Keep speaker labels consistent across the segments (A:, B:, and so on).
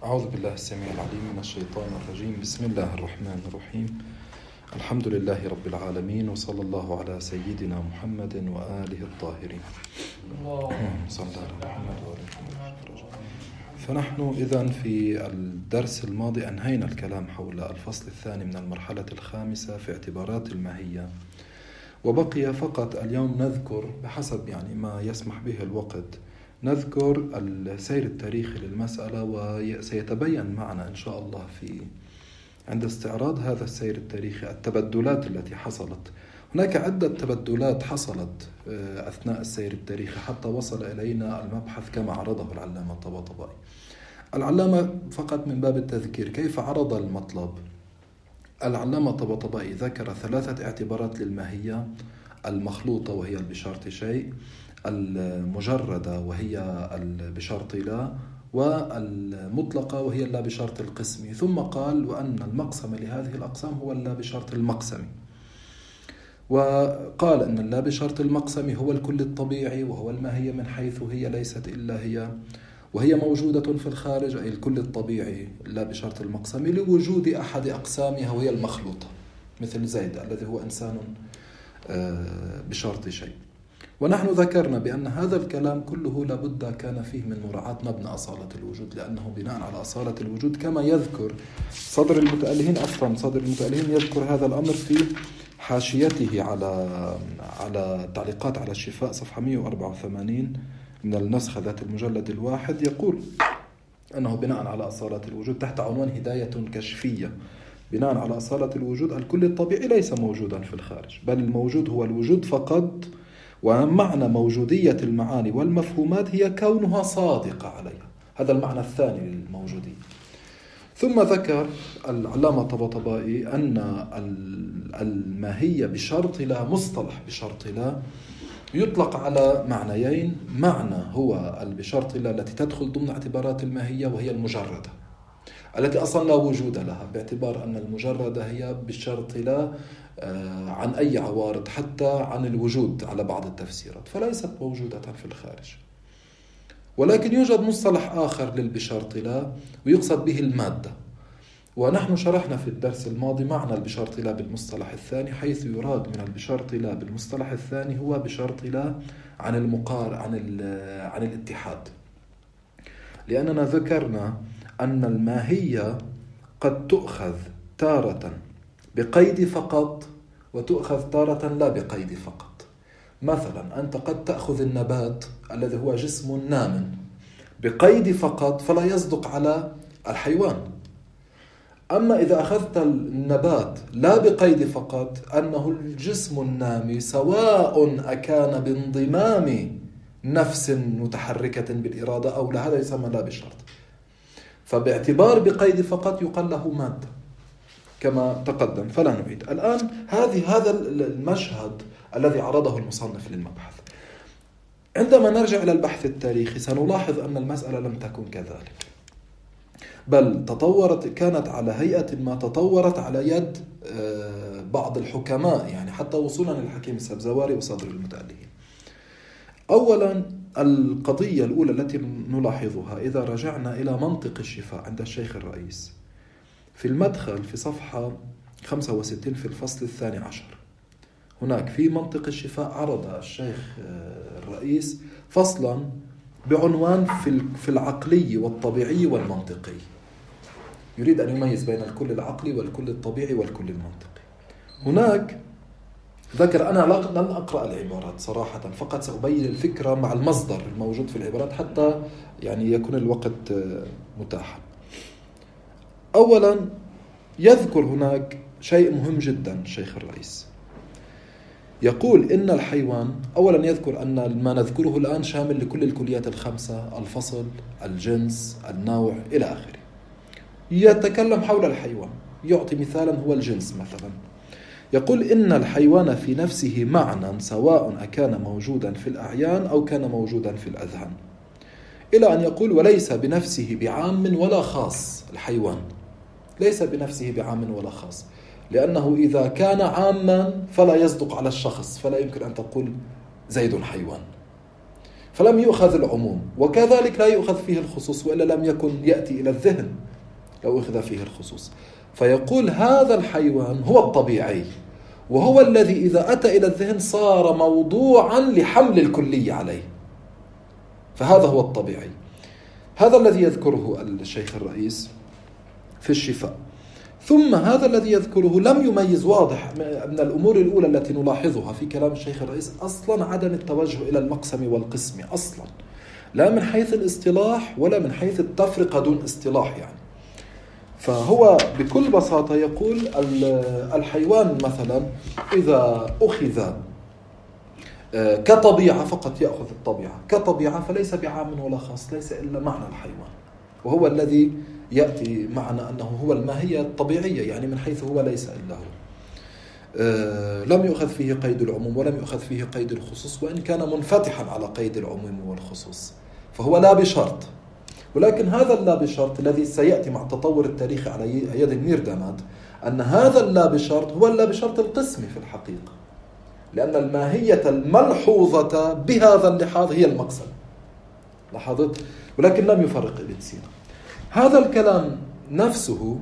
A: أعوذ بالله السميع العليم من الشيطان الرجيم. بسم الله الرحمن الرحيم. الحمد لله رب العالمين، وصلى الله على سيدنا محمد وآله الطاهرين. صلى الله على محمد وآله. فنحن إذن في الدرس الماضي أنهينا الكلام حول الفصل الثاني من المرحلة الخامسة في اعتبارات الماهية، وبقي فقط اليوم نذكر بحسب ما يسمح به الوقت، نذكر السير التاريخي للمسألة، وسيتبين معنا إن شاء الله عند استعراض هذا السير التاريخي التبدلات التي حصلت. هناك عدة تبدلات حصلت أثناء السير التاريخي حتى وصل إلينا المبحث كما عرضه العلامة الطباطبائي. العلامة فقط من باب التذكير كيف عرض المطلب. العلامة الطباطبائي ذكر 3 اعتبارات للماهية: المخلوطة وهي بشرط شيء، المجردة وهي بشرط لا، والمطلقة وهي اللا بشرط القسمي. ثم قال وأن المقسم لهذه الأقسام هو اللا بشرط المقسمي، وقال أن اللا بشرط المقسمي هو الكل الطبيعي، وهو الماهية من حيث هي ليست إلا هي، وهي موجودة في الخارج، أي الكل الطبيعي لا بشرط المقسمي، لوجود أحد أقسامها وهي المخلوطة، مثل زيد الذي هو إنسان بشرط شيء. ونحن ذكرنا بأن هذا الكلام كله لابد كان فيه من مراعاة مبنى أصالة الوجود، لأنه بناء على أصالة الوجود كما يذكر صدر المتألهين. أصلا صدر المتألهين يذكر هذا الأمر في حاشيته على تعليقات على الشفاء صفحة 184 من النسخة ذات المجلد الواحد، يقول أنه بناء على أصالة الوجود تحت عنوان هداية كشفية، بناء على أصالة الوجود الكل الطبيعي ليس موجودا في الخارج، بل الموجود هو الوجود فقط، ومعنى موجودية المعاني والمفهومات هي كونها صادقة عليها. هذا المعنى الثاني للموجودية. ثم ذكر العلامة الطباطبائي أن الماهية بشرط لا، مصطلح بشرط لا يطلق على معنيين: معنى هو بشرط لا التي تدخل ضمن اعتبارات الماهية، وهي المجردة التي أصلا لا وجود لها، باعتبار أن المجردة هي بشرط لا عن أي عوارض، حتى عن الوجود على بعض التفسيرات، فليست موجودة في الخارج. ولكن يوجد مصطلح آخر للبشرط لا ويقصد به المادة، ونحن شرحنا في الدرس الماضي معنى البشرط لا بالمصطلح الثاني، حيث يراد من البشرط لا بالمصطلح الثاني هو بشرط لا عن عن الاتحاد. لأننا ذكرنا أن الماهية قد تؤخذ تارة بقيد فقط، وتؤخذ تارة لا بقيد فقط. مثلا أنت قد تأخذ النبات الذي هو جسم نام بقيد فقط، فلا يصدق على الحيوان. أما إذا أخذت النبات لا بقيد فقط، أنه الجسم النامي سواء أكان بانضمام نفس متحركة بالإرادة أو لا، هذا يسمى لا بشرط. فباعتبار بقيد فقط يقال له مادة كما تقدم، فلا نعيد الآن هذا المشهد الذي عرضه المصنف للمبحث. عندما نرجع إلى البحث التاريخي سنلاحظ أن المسألة لم تكن كذلك، بل كانت على هيئة ما تطورت على يد بعض الحكماء، حتى وصولا للحكيم السبزواري وصدر المتألهين. أولا القضية الأولى التي نلاحظها إذا رجعنا إلى منطق الشفاء عند الشيخ الرئيس في المدخل في صفحة 65 في الفصل 12، هناك في منطق الشفاء عرض الشيخ الرئيس فصلا بعنوان في العقلي والطبيعي والمنطقي، يريد أن يميز بين الكل العقلي والكل الطبيعي والكل المنطقي. هناك ذكر، أنا لن أقرأ العبارات صراحة، فقط سأبين الفكرة مع المصدر الموجود في العبارات حتى يكون الوقت متاحا. أولا يذكر هناك شيء مهم جدا الشيخ الرئيس، يقول إن الحيوان، أولا يذكر أن ما نذكره الآن شامل لكل الكليات الخمسة: الفصل، الجنس، النوع، إلى آخره. يتكلم حول الحيوان، يعطي مثالا هو الجنس مثلا، يقول إن الحيوان في نفسه معنى سواء أكان موجودا في الأعيان أو كان موجودا في الأذهان، إلى أن يقول وليس بنفسه بعام ولا خاص. الحيوان ليس بنفسه بعام ولا خاص، لأنه إذا كان عاما فلا يصدق على الشخص، فلا يمكن أن تقول زيد حيوان. فلم يؤخذ العموم، وكذلك لا يؤخذ فيه الخصوص، وإلا لم يكن يأتي إلى الذهن لو أخذ فيه الخصوص. فيقول هذا الحيوان هو الطبيعي، وهو الذي إذا أتى إلى الذهن صار موضوعا لحمل الكلية عليه، فهذا هو الطبيعي. هذا الذي يذكره الشيخ الرئيس في الشفاء. ثم هذا الذي يذكره لم يميز، واضح من الأمور الأولى التي نلاحظها في كلام الشيخ الرئيس أصلا عدم التوجه إلى المقسم والقسم أصلا، لا من حيث الاصطلاح ولا من حيث التفرقة دون اصطلاح يعني. فهو بكل بساطة يقول الحيوان مثلا إذا أخذ كطبيعة فقط يأخذ الطبيعة كطبيعة، فليس بعام ولا خاص، ليس إلا معنى الحيوان، وهو الذي يأتي معنا أنه هو الماهية الطبيعية، يعني من حيث هو ليس إلا هو. لم يؤخذ فيه قيد العموم ولم يؤخذ فيه قيد الخصوص، وإن كان منفتحا على قيد العموم والخصوص، فهو لا بشرط. ولكن هذا اللا بشرط الذي سيأتي مع تطور التاريخ على يد الميرداماد، أن هذا اللا بشرط هو اللا بشرط القسمي في الحقيقة، لأن الماهية الملحوظة بهذا اللحاظ هي المقسم. لاحظت؟ ولكن لم يفرق ابن سينا. هذا الكلام نفسه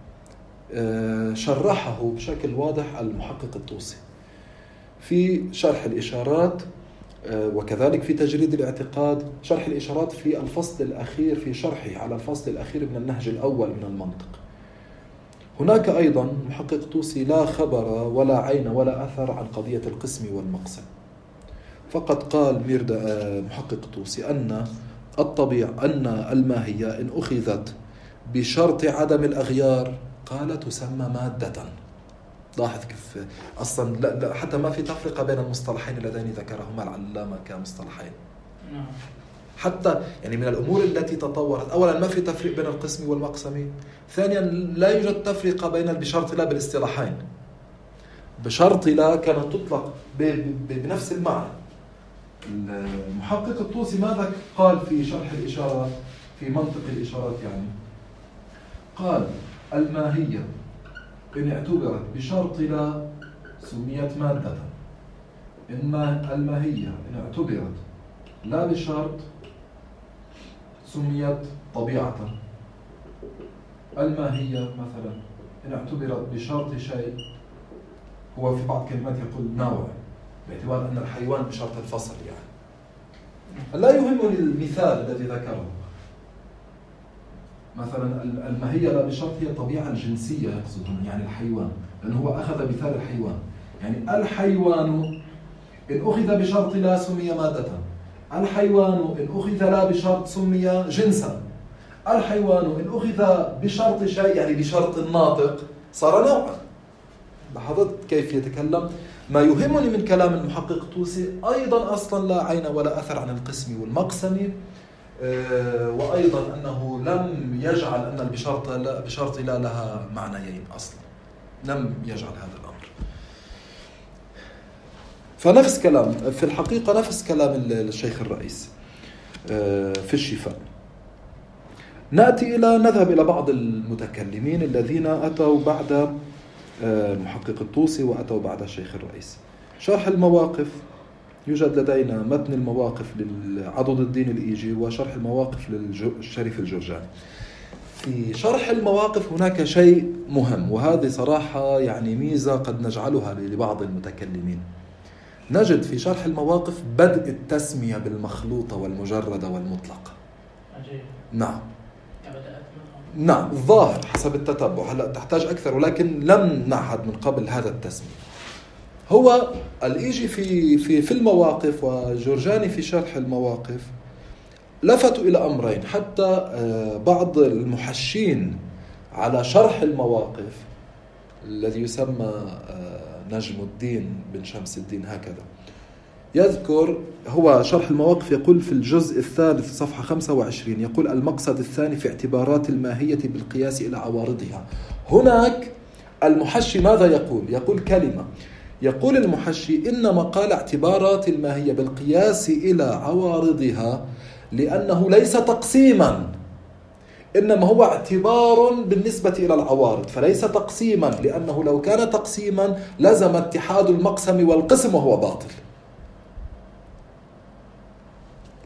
A: شرحه بشكل واضح المحقق الطوسي في شرح الإشارات، وكذلك في تجريد الاعتقاد، شرح الإشارات في الفصل الأخير، في شرحه على الفصل الأخير من النهج الأول من المنطق. هناك أيضا محقق طوسي لا خبر ولا عين ولا أثر عن قضية القسم والمقسم، فقد قال محقق طوسي أن الماهية إن أخذت بشرط عدم الأغيار قال تسمى مادة. لاحظ كيف أصلا لا حتى ما في تفرقة بين المصطلحين اللذين ذكرهما العلامة كمصطلحين. حتى يعني من الأمور التي تطورت، أولا ما في تفريق بين القسم والمقسم، ثانيا لا يوجد تفرقة بين بشرط لا بالاصطلاحين. بشرط لا كانت تطلق بنفس المعنى. المحقق الطوسي ماذا قال في شرح الإشارات في منطق الإشارات؟ يعني قال الماهية إن اعتبرت بشرط لا سميت مادة، إن الماهية إن اعتبرت لا بشرط سميت طبيعة. الماهية مثلا إن اعتبرت بشرط شيء، هو في بعض كلمات يقول نوع، باعتبار أن الحيوان بشرط الفصل يعني. لا يهمني المثال الذي ذكره، مثلا الماهية لا بشرط هي الطبيعة الجنسية يقصد هنا، يعني الحيوان، لأنه هو أخذ مثال الحيوان، يعني الحيوان إن أخذ بشرط لا سمي مادة، الحيوان إن أخذ لا بشرط سمي جنسا، الحيوان إن أخذ بشرط شيء يعني بشرط الناطق صار نوعا. لاحظت كيف يتكلم؟ ما يهمني من كلام المحقق الطوسي أيضا أصلا لا عين ولا أثر عن القسم والمقسم، وأيضا أنه لم يجعل أن بشرط لا لها معنيين أصلا، لم يجعل هذا الأمر. فنفس كلام في الحقيقة، نفس كلام الشيخ الرئيس في الشفاء. نذهب إلى بعض المتكلمين الذين أتوا بعد المحقق الطوسي وأتوا بعد الشيخ الرئيس. شرح المواقف، يوجد لدينا متن المواقف لعضد الدين الإيجي وشرح المواقف للشريف الجرجاني. في شرح المواقف هناك شيء مهم، وهذه صراحة يعني ميزة قد نجعلها لبعض المتكلمين. نجد في شرح المواقف بدء التسمية بالمخلوطة والمجردة والمطلقة. نعم نعم، الظاهر حسب التتبع، هلا تحتاج أكثر، ولكن لم نعهد من قبل هذا التسمية. هو الإيجي في المواقف وجورجاني في شرح المواقف لفتوا إلى أمرين، حتى بعض المحشين على شرح المواقف الذي يسمى نجم الدين بن شمس الدين هكذا يذكر. هو شرح المواقف يقول في الجزء الثالث صفحة 25 يقول المقصد الثاني في اعتبارات الماهية بالقياس إلى عوارضها. هناك المحشي ماذا يقول؟ يقول كلمة، يقول المحشي إنما قال اعتبارات الماهية بالقياس إلى عوارضها لأنه ليس تقسيما، إنما هو اعتبار بالنسبة إلى العوارض، فليس تقسيما، لأنه لو كان تقسيما لزم اتحاد المقسم والقسم وهو باطل.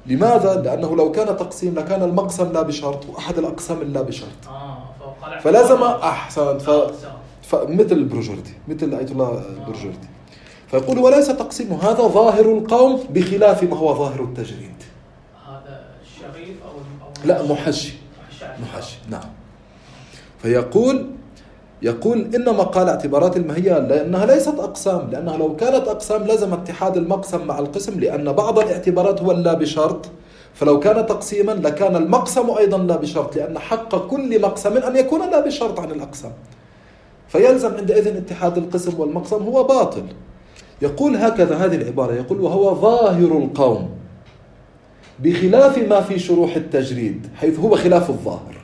A: لماذا؟ لأنه لو كان تقسيم لكان المقسم لا بشرط وأحد الأقسام لا بشرط. فلازم أحسن فمثل البروجردي، مثل آية الله البروجردي، فيقول وليس تقسيم هذا ظاهر القوم بخلاف ما هو ظاهر التجريد.
B: هذا الشريف أو
A: لا محشي نعم. فيقول إنما قال اعتبارات الماهية لأنها ليست أقسام، لأنها لو كانت أقسام لازم اتحاد المقسم مع القسم، لأن بعض الاعتبارات هو لا بشرط، فلو كان تقسيما لكان المقسم أيضا لا بشرط، لأن حق كل مقسم أن يكون لا بشرط عن الأقسام، فيلزم عندئذ اتحاد القسم والمقسم هو باطل. يقول هكذا هذه العبارة، يقول وهو ظاهر القوم بخلاف ما في شروح التجريد حيث هو خلاف الظاهر،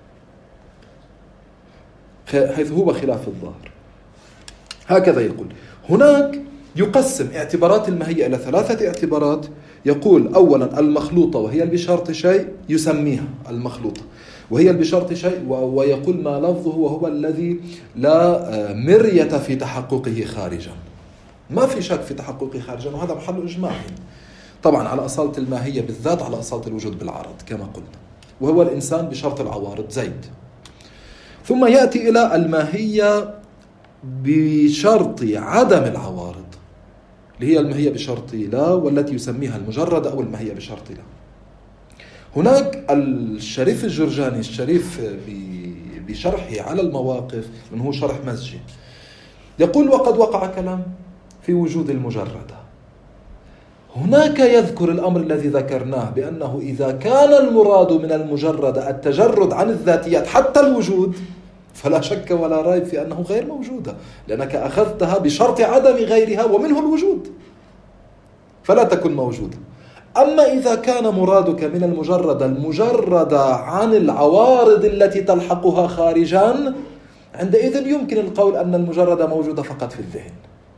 A: هكذا يقول. هناك يقسم اعتبارات الماهية إلى 3 اعتبارات. يقول أولا المخلوطة وهي بشرط شيء، يسميها المخلوطة وهي بشرط شيء، ويقول ما لفظه وهو الذي لا مرية في تحققه خارجا، ما في شك في تحققه خارجا، وهذا محل إجماع طبعا على أصالة الماهية بالذات، على أصالة الوجود بالعرض كما قلنا، وهو الإنسان بشرط العوارض زيد. ثم يأتي إلى الماهية بشرط عدم العوارض اللي هي الماهية بشرط لا، والتي يسميها المجرد أو الماهية بشرط لا. هناك الشريف الجرجاني الشريف بشرحه على المواقف، من هو شرح مزجي، يقول وقد وقع كلام في وجود المجردة. هناك يذكر الأمر الذي ذكرناه بأنه إذا كان المراد من المجردة التجرد عن الذاتيات حتى الوجود، فلا شك ولا ريب في أنه غير موجودة، لأنك أخذتها بشرط عدم غيرها ومنه الوجود، فلا تكن موجودة. أما إذا كان مرادك من المجردة عن العوارض التي تلحقها خارجا، عندئذ يمكن القول أن المجردة موجودة فقط في الذهن.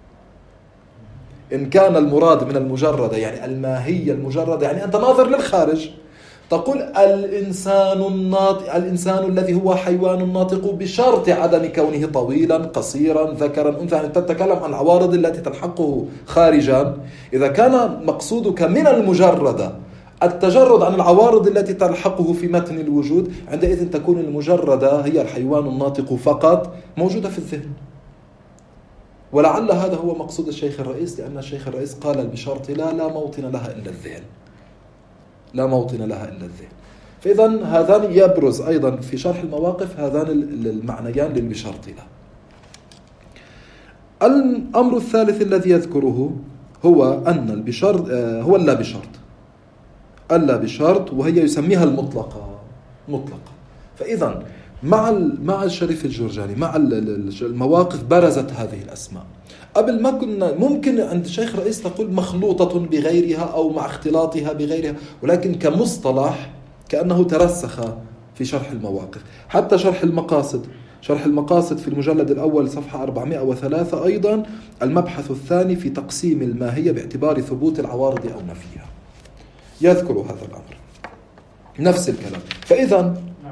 A: إن كان المراد من المجردة يعني الماهية المجردة، يعني أنت ناظر للخارج، تقول الإنسان الذي هو حيوان ناطق بشرط عدم كونه طويلا قصيرا ذكرا أنثى، يعني تتكلم عن العوارض التي تلحقه خارجا. إذا كان مقصودك من المجردة التجرد عن العوارض التي تلحقه في متن الوجود، عندئذ تكون المجردة هي الحيوان الناطق فقط موجودة في الذهن. ولعل هذا هو مقصود الشيخ الرئيس، لأن الشيخ الرئيس قال بشرط لا موطن لها إلا الذهن، لا موطن لها إلا الذهن. فإذا هذان يبرز أيضا في شرح المواقف هذان المعنيان للبشرط لا. الأمر الثالث الذي يذكره هو أن البشرط هو اللا بشرط، وهي يسميها المطلقة. فإذا مع الشريف الجرجاني مع المواقف برزت هذه الأسماء. قبل ما كنا ممكن عند الشيخ الرئيس تقول مخلوطة بغيرها أو مع اختلاطها بغيرها، ولكن كمصطلح كأنه ترسخ في شرح المواقف. حتى شرح المقاصد في المجلد الأول صفحة 403 أيضا المبحث الثاني في تقسيم الماهية باعتبار ثبوت العوارض أو نفيها يذكر هذا الأمر نفس الكلام. فإذا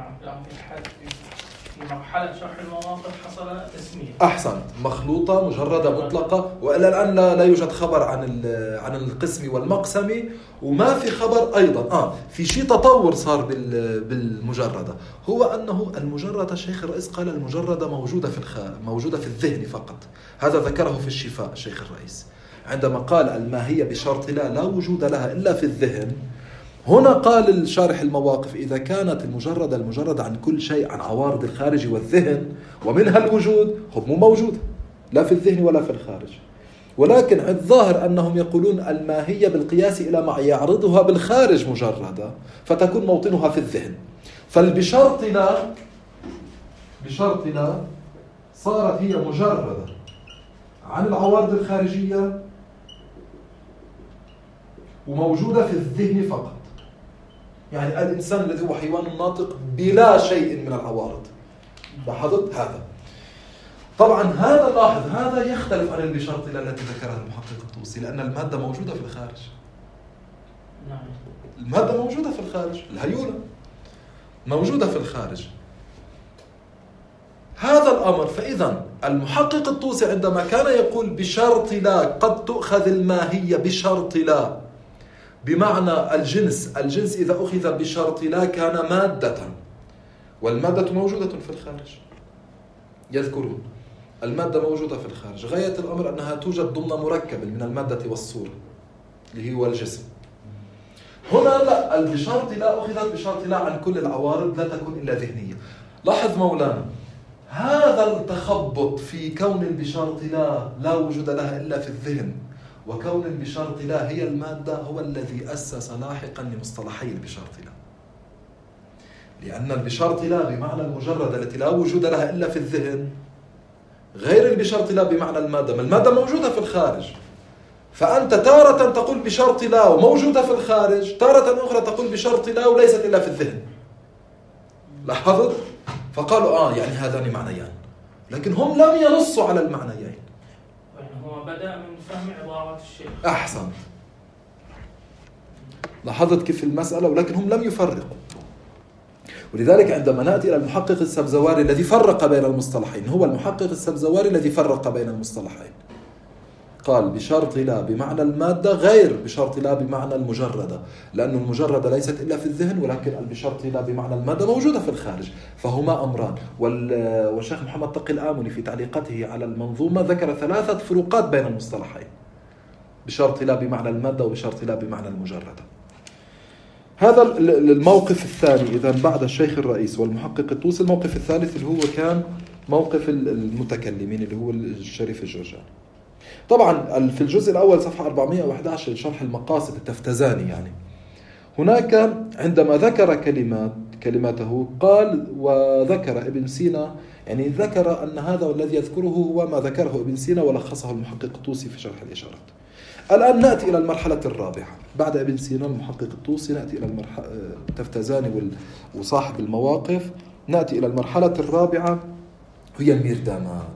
B: في مرحلة شرح المواقف حصل تسمية.
A: أحسن، مخلوطة مجردة مطلقة، وإلى الآن لا يوجد خبر عن القسم والمقسم، وما في خبر أيضا في شيء تطور صار بالمجردة، هو أنه المجردة الشيخ الرئيس قال المجردة موجودة في الذهن فقط. هذا ذكره في الشفاء الشيخ الرئيس عندما قال الماهية بشرط لا وجود لها إلا في الذهن. هنا قال الشارح المواقف إذا كانت المجردة عن كل شيء، عن عوارض الخارج والذهن ومنها الوجود، مو موجودة لا في الذهن ولا في الخارج. ولكن الظاهر أنهم يقولون الماهية بالقياس إلى ما يعرضها بالخارج مجردة، فتكون موطنها في الذهن. فالبشرط لا صارت هي مجردة عن العوارض الخارجية وموجودة في الذهن فقط. يعني الإنسان الذي هو حيوان ناطق بلا شيء من العوارض. لاحظت هذا؟ طبعا هذا لاحظ هذا يختلف عن البشرط التي ذكرها المحقق الطوسي، لأن المادة موجودة في الخارج. المادة موجودة في الخارج، الهيولة موجودة في الخارج. هذا الأمر. فإذا المحقق الطوسي عندما كان يقول بشرط لا قد تؤخذ الماهية بشرط لا بمعنى الجنس إذا أخذ بشرط لا كان مادة، والمادة موجودة في الخارج. يذكرون المادة موجودة في الخارج، غاية الأمر أنها توجد ضمن مركب من المادة والصورة اللي هو الجسم. هنا لا، بشرط لا أخذت بشرط لا عن كل العوارض، لا تكون إلا ذهنية. لاحظ مولانا هذا التخبط في كون بشرط لا وجود لها إلا في الذهن، وكون بشرط لا هي المادة، هو الذي أسس لاحقا لمصطلحي بشرط لا. لأن البشرط لا بمعنى المجرد التي لا وجود لها إلا في الذهن، غير البشرط لا بمعنى المادة، ما المادة موجودة في الخارج. فأنت تارة تقول بشرط لا وموجودة في الخارج، تارة أخرى تقول بشرط لا وليست إلا في الذهن. لاحظت؟ فقالوا يعني هذان معنيان، لكن هم لم ينصوا على المعنيين.
B: يعني هو بدأ من فهم عبارات الشيخ.
A: أحسن. لاحظت كيف المسألة، ولكن هم لم يفرقوا. ولذلك عندما نأتي إلى المحقق السبزواري الذي فرق بين المصطلحين، هو المحقق السبزواري الذي فرق بين المصطلحين، قال بشرط لا بمعنى المادة غير بشرط لا بمعنى المجردة، لأن المجردة ليست إلا في الذهن، ولكن بشرط لا بمعنى المادة موجودة في الخارج، فهما أمران. والشيخ محمد تقي الآمني في تعليقته على المنظومة ذكر 3 فروقات بين المصطلحين، بشرط لا بمعنى المادة وبشرط لا بمعنى المجردة. هذا الموقف الثاني إذا بعد الشيخ الرئيس والمحقق الطوسي. الموقف الثالث اللي هو كان موقف المتكلمين اللي هو الشريف الجرجاني. طبعا في الجزء الأول صفحة 411 شرح المقاصد التفتزاني، يعني هناك عندما ذكر كلماته قال وذكر ابن سينا، يعني ذكر أن هذا الذي يذكره هو ما ذكره ابن سينا ولخصه المحقق الطوسي في شرح الإشارات. الآن نأتي إلى المرحلة الرابعة بعد ابن سينا المحقق الطوسي، نأتي إلى المرحلة التفتزاني وصاحب المواقف، نأتي إلى المرحلة الرابعة هي الميردامات.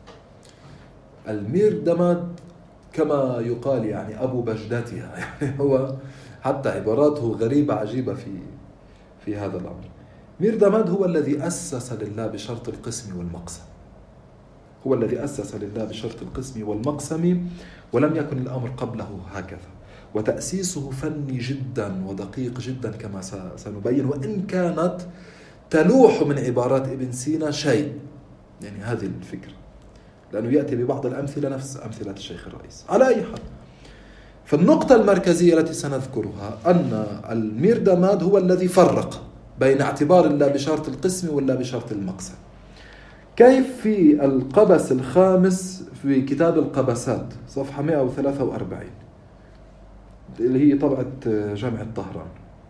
A: الميردمات كما يقال يعني أبو بجدتها، يعني هو حتى عباراته غريبة عجيبة في هذا الأمر. ميردمات هو الذي أسس لله بشرط القسم والمقسم، هو الذي أسس لله بشرط القسم والمقسم، ولم يكن الأمر قبله هكذا، وتأسيسه فني جدا ودقيق جدا كما سنبين، وإن كانت تلوح من عبارات ابن سينا شيء، يعني هذه الفكرة، لأنه يأتي ببعض الأمثلة نفس أمثلة الشيخ الرئيس. على أي حال، فالنقطة المركزية التي سنذكرها أن الميردماد هو الذي فرق بين اعتبار الله بشرط القسم ولا بشرط المقسم. كيف في القبس الخامس في كتاب القبسات صفحة 143 اللي هي طبعة جامع الطهران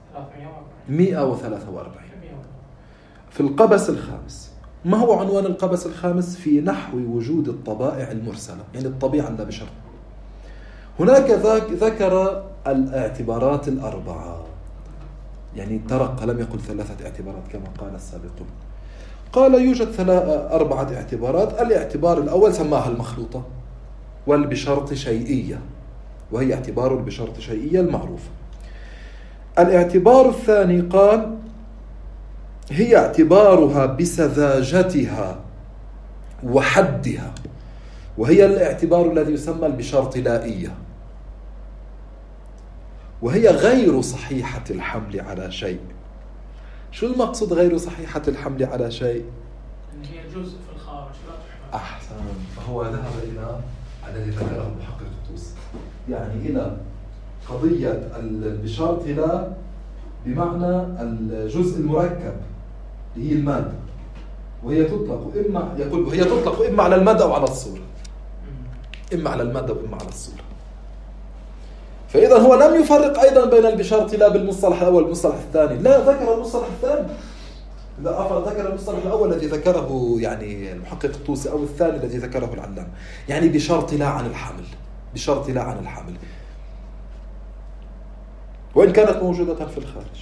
A: 143 في القبس الخامس. ما هو عنوان القبس الخامس؟ في نحو وجود الطبائع المرسلة، يعني الطبيعة لا بشرط. هناك ذكر الاعتبارات الأربعة، يعني ترقى، لم يقل 3 اعتبارات كما قال السابقون، قال يوجد 4 اعتبارات. الاعتبار الأول سماها المخلوطة والبشرط شيئية، وهي اعتبار بشرط شيئية المعروفة. الاعتبار الثاني قال هي اعتبارها بسذاجتها وحدها، وهي الاعتبار الذي يسمى البشرط لائية، وهي غير صحيحة الحمل على شيء. شو المقصود غير صحيحة الحمل على شيء؟
B: هي جزء في الخارج لا تحمل.
A: أحسن. فهو ذهب إلى الذي ذكره المحقق الطوسي، يعني إلى قضية البشرط لا بمعنى الجزء المركب اللي هي المادة، وهي تطلق إما يقول هي تطلق إما على المادة أو على الصورة، إما على المادة وإما على الصورة. فإذا هو لم يفرق أيضا بين البشرط لا بالمصطلح الأول والمصطلح الثاني، لا ذكر المصطلح الثاني، ذكر المصطلح الأول الذي ذكره يعني المحقق الطوسي أو الثاني الذي ذكره العلام، يعني بشرط لا عن الحمل، بشرط لا عن الحمل، وإن كانت موجودة في الخارج.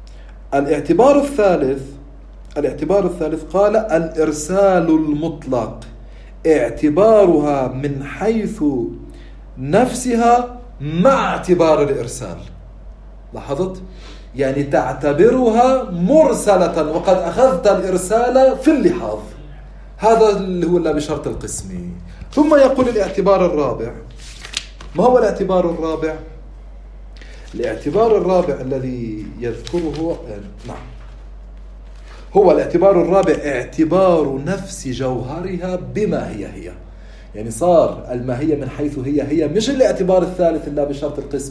A: الاعتبار الثالث قال الإرسال المطلق اعتبارها من حيث نفسها مع اعتبار الإرسال. لاحظت؟ يعني تعتبرها مرسلة وقد أخذت الإرسال في اللحاظ، هذا اللي هو بشرط القسم. ثم يقول الاعتبار الرابع. ما هو الاعتبار الرابع؟ الاعتبار الرابع الذي يذكره نعم هو الاعتبار الرابع اعتبار نفس جوهرها بما هي، يعني صار الماهية من حيث هي مش الاعتبار الثالث إلا بشرط القسم.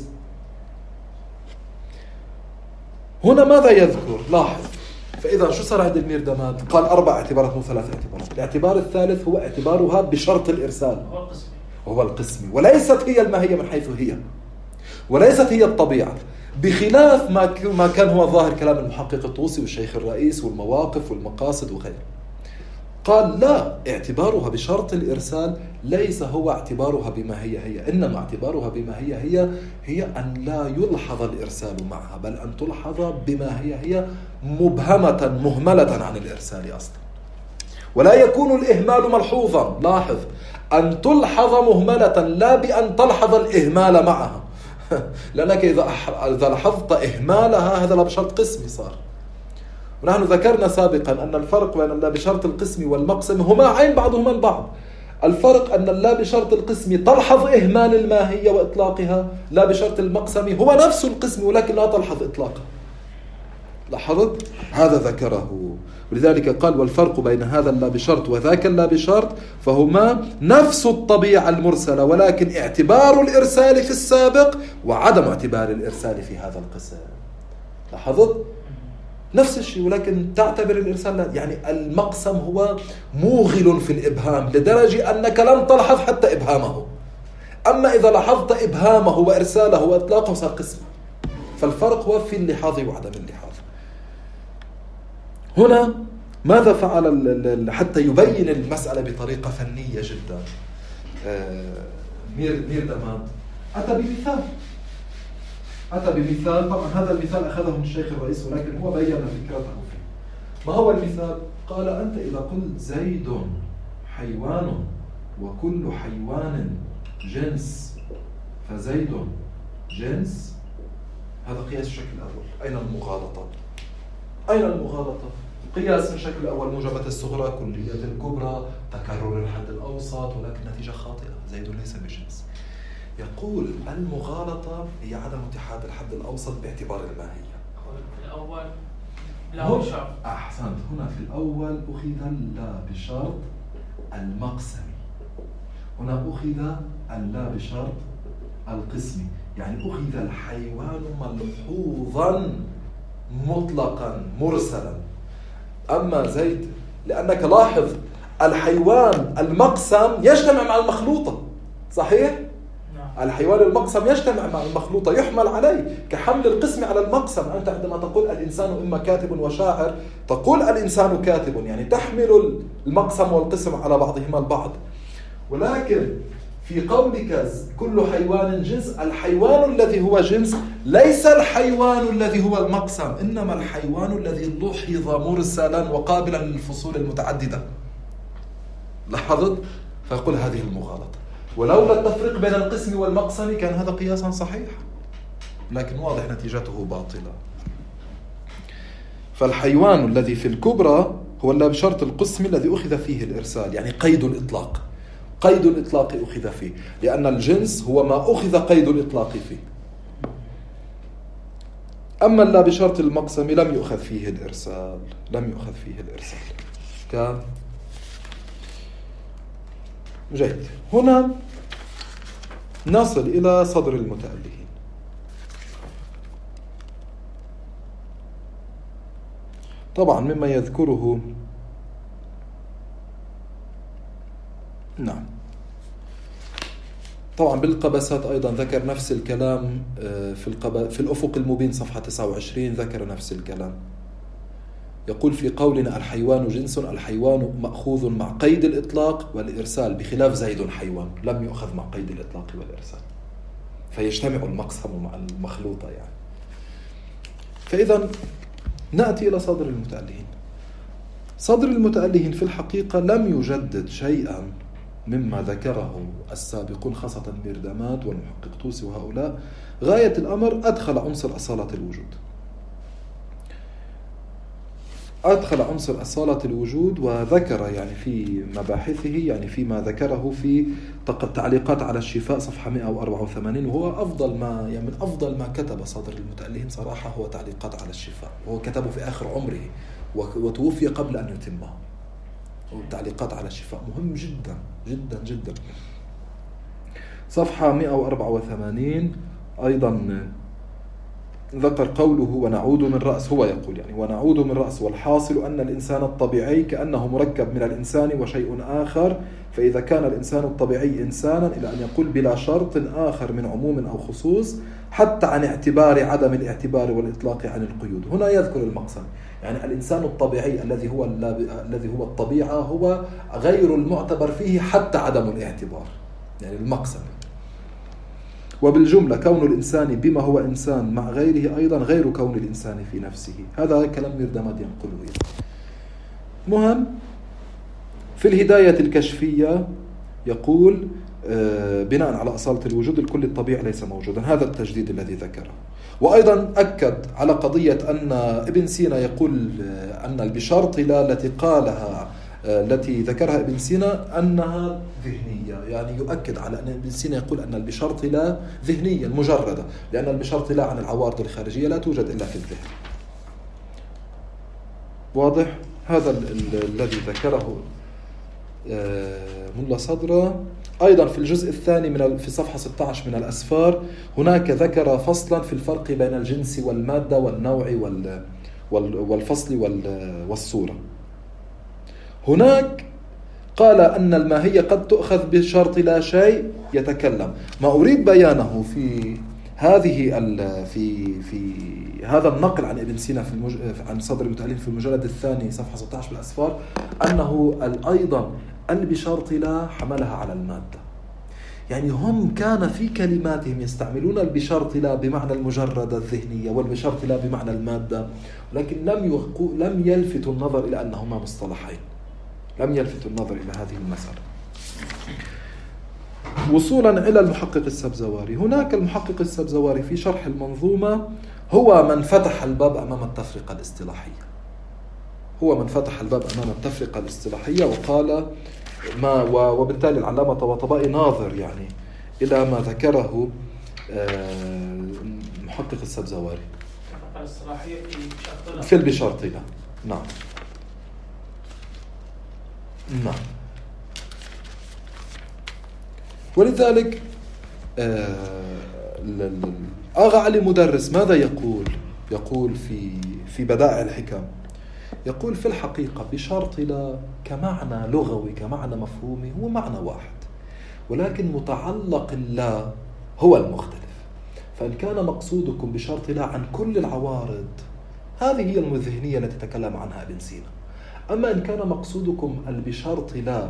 A: هنا ماذا يذكر؟ لاحظ. فإذا شو صار عند الميردماد؟ قال 4 اعتبارات مو 3 اعتبارات. الاعتبار الثالث هو اعتبارها بشرط الإرسال، هو القسمي، وليست هي الماهية من حيث هي، وليست هي الطبيعة، بخلاف ما كان هو ظاهر كلام المحقق الطوسي والشيخ الرئيس والمواقف والمقاصد وغيره. قال لا، اعتبارها بشرط الإرسال ليس هو اعتبارها بما هي، إنما اعتبارها بما هي أن لا يلحظ الإرسال معها، بل أن تلحظ بما هي مهملة عن الإرسال أصلا، ولا يكون الإهمال ملحوظا. لاحظ، أن تلحظ مهملة لا بأن تلحظ الإهمال معها لأنك إذا لاحظت إهمالها هذا لا بشرط قسمي صار. ونحن ذكرنا سابقا أن الفرق بين اللا بشرط القسم والمقسم هما عين بعضهما البعض. الفرق أن اللا بشرط القسم تلحظ إهمال الماهية وإطلاقها، لا بشرط المقسم هو نفس القسم ولكن لا تلحظ إطلاقه. لاحظت؟ هذا ذكره، ولذلك قال والفرق بين هذا اللا بشرط وذاك اللا بشرط فهما نفس الطبيعة المرسلة، ولكن اعتبار الإرسال في السابق وعدم اعتبار الإرسال في هذا القسم. لاحظت؟ نفس الشيء، ولكن تعتبر الإرسال يعني المقسم هو موغل في الإبهام لدرجة أنك لم تلحظ حتى إبهامه، أما إذا لاحظت إبهامه وإرساله وإطلاقه صار قسم. فالفرق هو في اللحاظ وعدم اللحاظ. هنا ماذا فعل حتى يبين المسألة بطريقة فنية جدا؟ ميردماد أتى بمثال. طبعا هذا المثال أخذه من الشيخ الرئيس ولكن هو بين فكرته فيه. ما هو المثال؟ قال أنت إذا قلت زيد حيوان وكل حيوان جنس فزيد جنس، هذا قياس الشكل الأول. أين المغالطة؟ قياس من الشكل الأول موجبة الصغرى كلية الكبرى تكرر الحد الأوسط، ولكن نتيجة خاطئة، زيد ليس بجنس. يقول المغالطة هي عدم اتحاد الحد الأوسط باعتبار الماهية.
B: في الأول لا بشرط.
A: أحسنت. هنا في الأول أخذ اللا بشرط المقسمي، هنا أخذ اللا بشرط القسمي، يعني أخذ الحيوان ملحوظا مطلقا مرسلا. أما زيد، لأنك لاحظ الحيوان المقسم يجتمع مع المخلوطة، صحيح؟ الحيوان المقسم يجتمع مع المخلوطة، يحمل عليه كحمل القسم على المقسم. أنت عندما تقول الإنسان إما كاتب وشاعر تقول الإنسان كاتب، يعني تحمل المقسم والقسم على بعضهما البعض. ولكن في قولك كل حيوان جنس، الحيوان الذي هو جنس ليس الحيوان الذي هو المقسم، إنما الحيوان الذي لحظ مرسلا وقابلا للفصول المتعددة. لاحظت؟ فيقول هذه المغالطة. ولولا التفريق بين القسم والمقسم كان هذا قياسا صحيح، لكن واضح نتيجته باطلة. فالحيوان الذي في الكبرى هو لا بشرط القسم الذي أخذ فيه الإرسال، يعني قيد الإطلاق. قيد الإطلاق أخذ فيه، لأن الجنس هو ما أخذ قيد الإطلاق فيه. أما لا بشرط المقسم لم يؤخذ فيه الإرسال، كان جيد. هنا نصل إلى صدر المتألهين. طبعا مما يذكره نعم طبعا بالقبسات أيضا ذكر نفس الكلام. في الأفق المبين صفحة 29 ذكر نفس الكلام. يقول في قولنا الحيوان جنس، الحيوان مأخوذ مع قيد الإطلاق والإرسال، بخلاف زيد حيوان لم يؤخذ مع قيد الإطلاق والإرسال، فيجتمع المقسم مع المخلوطة يعني. فإذا نأتي إلى صدر المتألهين. صدر المتألهين في الحقيقة لم يجدد شيئا مما ذكره السابقون، خاصة ميردماد والمحقق طوسي وهؤلاء. غاية الأمر أدخل عنصر أصالة الوجود. أدخل عنصر أصالة الوجود وذكر يعني في مباحثه، يعني فيما ذكره في تعليقات على الشفاء صفحة 184، وهو أفضل ما يعني من أفضل ما كتب صدر المتألهين صراحة هو تعليقات على الشفاء، وهو كتبه في آخر عمره وتوفي قبل أن يتمه. والتعليقات على الشفاء مهم جدا جدا جدا. صفحة 184 أيضا ذكر قوله ونعود من رأس، هو يقول يعني ونعود من رأس، والحاصل أن الإنسان الطبيعي كأنه مركب من الإنسان وشيء آخر، فإذا كان الإنسان الطبيعي إنسانا إلى أن يقول بلا شرط آخر من عموم أو خصوص، حتى عن اعتبار عدم الاعتبار والإطلاق عن القيود. هنا يذكر المقسم، يعني الإنسان الطبيعي الذي هو الطبيعة هو غير المعتبر فيه حتى عدم الاعتبار، يعني المقسم. وبالجملة كون الإنسان بما هو إنسان مع غيره أيضا غير كون الإنسان في نفسه. هذا كلام ميردماد ينقله. مهم في الهداية الكشفية يقول بناء على أصالة الوجود الكل الطبيعي ليس موجودا، هذا التجديد الذي ذكره. وأيضا أكد على قضية أن ابن سينا يقول أن بشرطلة التي ذكرها ابن سينا أنها ذهنية، يعني يؤكد على أن ابن سينا يقول أن البشرطلة ذهنية مجردة، لأن البشرطلة عن العوارض الخارجية لا توجد إلا في الذهن. واضح؟ هذا الذي ذكره ملا صدرة. أيضا في الجزء الثاني في صفحة 16 من الأسفار هناك ذكر فصلا في الفرق بين الجنس والمادة والنوع والفصل والصورة. هناك قال أن الماهية قد تؤخذ بشرط لا شيء يتكلم. ما أريد بيانه في هذا النقل عن ابن سينا عن صدر المتألهين في المجلد الثاني صفحة 16 بالأسفار أنه أيضا بشرط لا حملها على المادة، يعني هم كان في كلماتهم يستعملون البشرط لا بمعنى المجرد الذهنية والبشرط لا بمعنى المادة، ولكن لم يلفتوا النظر إلى أنهما مصطلحين، لم يلفتوا النظر إلى هذه المسألة. وصولا إلى المحقق السبزواري، هناك المحقق السبزواري في شرح المنظومة هو من فتح الباب أمام التفرقة الاصطلاحية، وقال وبالتالي العلامة طباطبائي ناظر يعني إلى ما ذكره محقق السبزواري في البشرطلة. نعم. ولذلك آغا علي مدرس ماذا يقول في بدائع الحكم، يقول في الحقيقة بشرطلة كمعنى لغوي كمعنى مفهومي هو معنى واحد، ولكن متعلق الله هو المختلف. فإن كان مقصودكم بشرطلة عن كل العوارض هذه هي الذهنية التي تكلم عنها ابن سينا. أما إن كان مقصودكم بشرطلة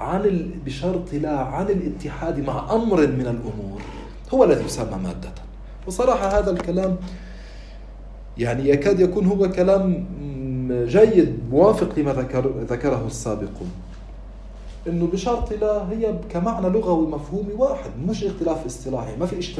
A: عن الاتحاد مع أمر من الأمور هو الذي يسمى مادة. وصراحة هذا الكلام يعني يكاد يكون هو كلام جيد موافق لما ذكره السابقون، إنه بشرطلة هي كمعنى لغوي مفهومي واحد، مش اختلاف اصطلاحي، ما في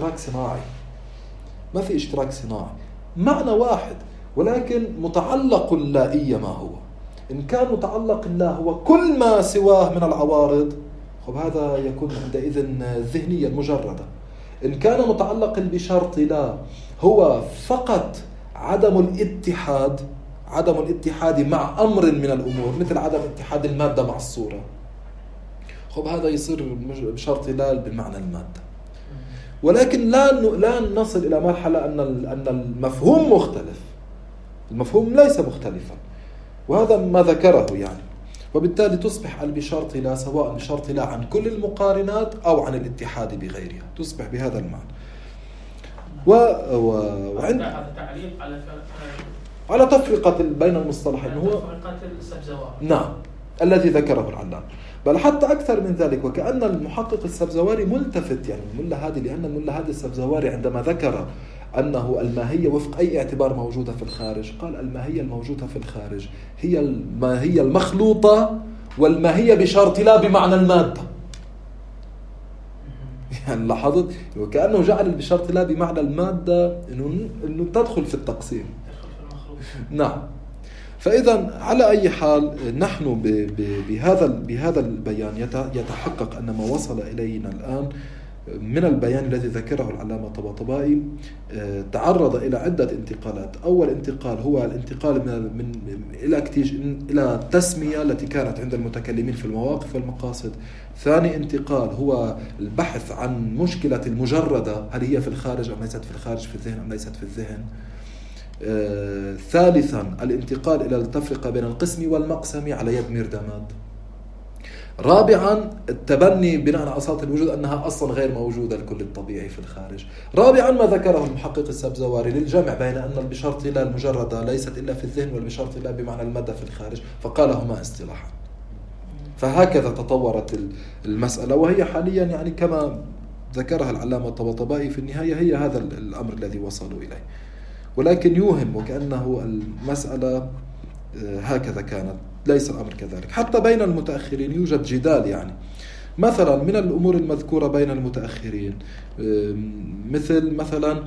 A: اشتراك صناعي، معنى واحد، ولكن متعلق اللائية ما هو. إن كان متعلق الله هو كل ما سواه من العوارض هذا يكون عندئذ الذهنية المجردة. إن كان متعلق بشرطلة هو فقط عدم الاتحاد مع أمر من الأمور، مثل عدم اتحاد المادة مع الصورة، هذا يصير بشرطلة بالمعنى المادة. ولكن لا نصل إلى مرحلة أن المفهوم مختلف، المفهوم ليس مختلفا، وهذا ما ذكره يعني. وبالتالي تصبح البشرطلة سواء بشرطلة عن كل المقارنات أو عن الاتحاد بغيرها، تصبح بهذا المعنى. وعند
B: تعليق
A: على تفرقة بين المصطلحين هو
B: تفرقة السبزواري،
A: نعم، الذي ذكره العلامة. بل حتى أكثر من ذلك، وكأن المحقق السبزواري ملتفت يعني الملا هادي، لأن الملا هادي السبزواري عندما ذكر أنه الماهية وفق أي اعتبار موجودة في الخارج، قال الماهية الموجودة في الخارج هي الماهية المخلوطة والماهية بشرطلة بمعنى المادة. يعني لاحظت وكأنه جعل بشرطلة بمعنى المادة إنه تدخل في التقسيم. نعم. فإذا على أي حال نحن بهذا البيان يتحقق أن ما وصل إلينا الآن من البيان الذي ذكره العلامة الطباطبائي تعرض إلى عدة انتقالات. أول انتقال هو الانتقال إلى التسمية التي كانت عند المتكلمين في المواقف والمقاصد. ثاني انتقال هو البحث عن مشكلة المجردة، هل هي في الخارج أم ليست في الخارج، في الذهن أم ليست في الذهن. ثالثا الانتقال إلى التفرقة بين القسم والمقسم على يد ميرداماد. رابعا التبني بناء على أصالة الوجود أنها أصلا غير موجودة الكل الطبيعي في الخارج. رابعا ما ذكره المحقق السبزواري للجمع بين أن البشرطلة المجردة ليست إلا في الذهن والبشرطلة بمعنى المادة في الخارج، فقالهما اصطلاحا. فهكذا تطورت المسألة، وهي حاليا يعني كما ذكرها العلامة الطباطبائي في النهاية هي هذا الأمر الذي وصلوا إليه. ولكن يوهم وكأنه المسألة هكذا كانت، ليس الأمر كذلك. حتى بين المتأخرين يوجد جدال، يعني مثلا من الأمور المذكورة بين المتأخرين مثلا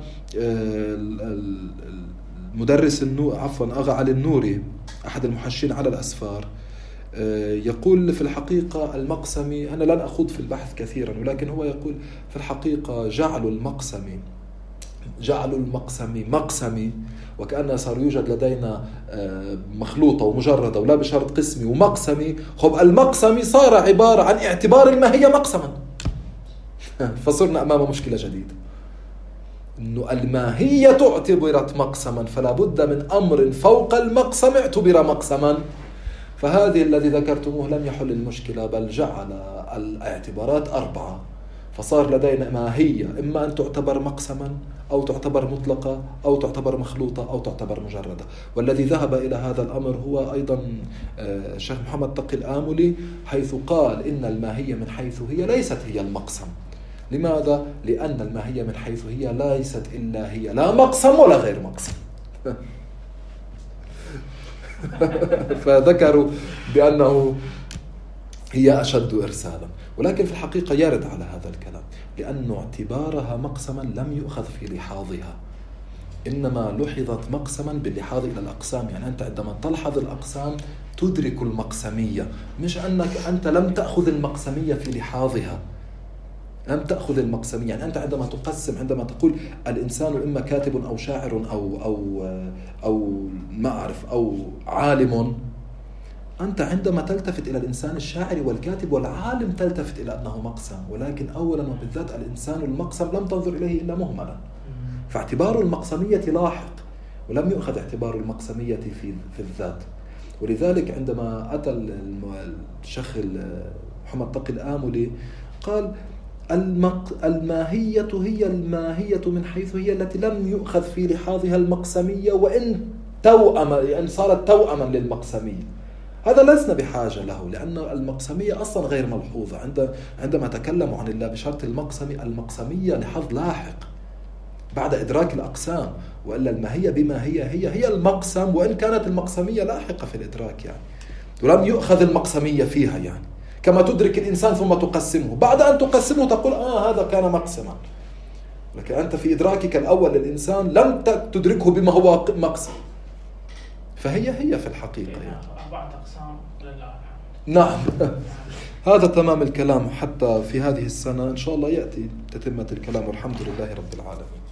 A: المدرس أغا علي النوري أحد المحشين على الأسفار يقول في الحقيقة المقسمي، أنا لن أخوض في البحث كثيرا، ولكن هو يقول في الحقيقة جعلوا المقسمي مقسمي، وكأن صار يوجد لدينا مخلوطة ومجردة ولا بشرط قسمي ومقسمي. خب المقسمي صار عبارة عن اعتبار الماهية مقسما، فصرنا أمام مشكلة جديدة، إنه الماهية اعتبرت مقسما، فلا بد من أمر فوق المقسم اعتبر مقسما. فهذه الذي ذكرتموه لم يحل المشكلة، بل جعل الاعتبارات 4، فصار لدينا ماهية إما أن تعتبر مقسما أو تعتبر مطلقة أو تعتبر مخلوطة أو تعتبر مجردة. والذي ذهب إلى هذا الأمر هو أيضا الشيخ محمد تقي الآملي، حيث قال إن الماهية من حيث هي ليست هي المقسم. لماذا؟ لأن الماهية من حيث هي ليست إلا هي لا مقسم ولا غير مقسم. فذكروا بأنه هي أشد إرسالا، ولكن في الحقيقة يرد على هذا الكلام، لأن اعتبارها مقسما لم يؤخذ في لحاظها، إنما لحظت مقسما باللحاظ إلى الأقسام. يعني أنت عندما تلحظ الأقسام تدرك المقسمية، مش أنك أنت لم تأخذ المقسمية في لحاظها، لم تأخذ المقسمية. يعني أنت عندما تقسم، عندما تقول الإنسان إما كاتب أو شاعر أو ما أعرف أو عالم، أنت عندما تلتفت إلى الإنسان الشاعر والكاتب والعالم تلتفت إلى أنه مقسم، ولكن أولا وبالذات الإنسان المقسم لم تنظر إليه إلا مهملا، فاعتبار المقسمية لاحق ولم يؤخذ اعتبار المقسمية في الذات. ولذلك عندما أتى الشيخ محمد تقي الآملي قال الماهية هي الماهية من حيث هي التي لم يؤخذ في لحاظها المقسمية، وإن يعني صارت توأما للمقسمية. هذا لسنا بحاجة له، لأن المقسمية أصلا غير ملحوظة. عندما تكلموا عن الله بشرط المقسمية لحظ لاحق بعد إدراك الأقسام، وإلا الماهية بما هي المقسم، وإن كانت المقسمية لاحقة في الإدراك يعني، ولم يؤخذ المقسمية فيها. يعني كما تدرك الإنسان ثم تقسمه، بعد أن تقسمه تقول هذا كان مقسما، لكن أنت في إدراكك الأول للإنسان لم تدركه بما هو مقسم. فهي في الحقيقة يعني
B: 4 أقسام لله.
A: نعم. هذا تمام الكلام. حتى في هذه السنة إن شاء الله يأتي تتمة الكلام، والحمد لله رب العالمين.